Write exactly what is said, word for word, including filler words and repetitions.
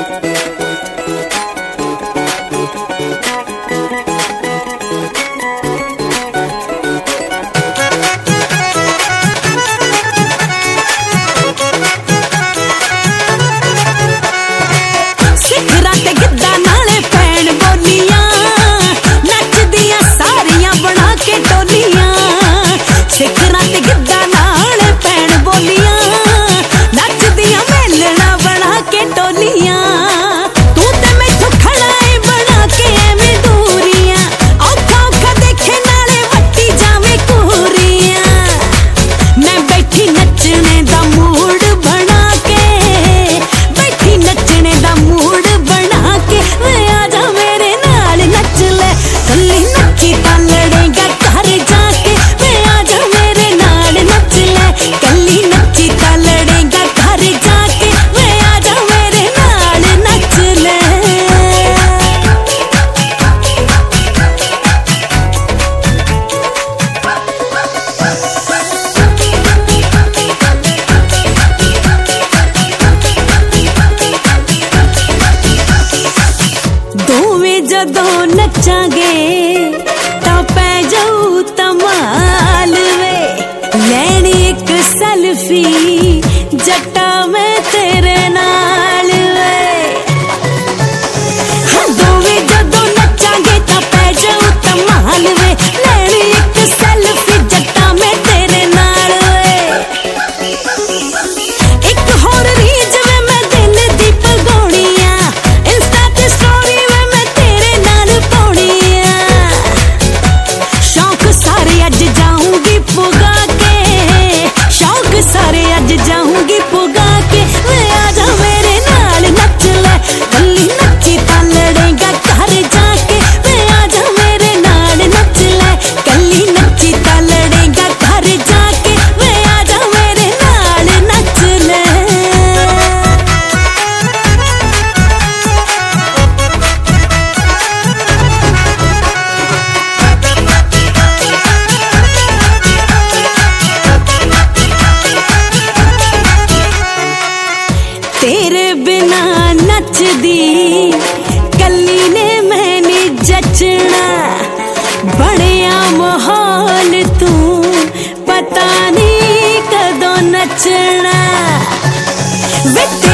जदों नचांगे तां पै जाऊ तमाल वे, लैनी एक सेल्फी जट्टा मैं तेरे नाल वे। दोवें जदों नचांगे तां पै जाऊ तमाल वे, लैनी एक सेल्फी जट्टा मैं तेरे नाल वे। एक होर रीज वे मैं दिल दी पगौनी आ, इंस्टा ते स्टोरी वे मैं तेरे नाल पाउणी आ। शौक सारे अज जाऊंगी पुगा के, शौक सारे अज जाऊंगी पुगा के, वे आजा मेरे नाल नच ले, कल्ली नची तां लड़ेगा घर जाके। वे आजा मेरे नाल नच ले, कल्ली नची तां लड़ेगा घर जाके। वे आजा मेरे नाल नच ले। तेरे बिना नचदी कल्ली ने मैंने जचना, बड़िया माहौल तू पता नहीं कदों नचना।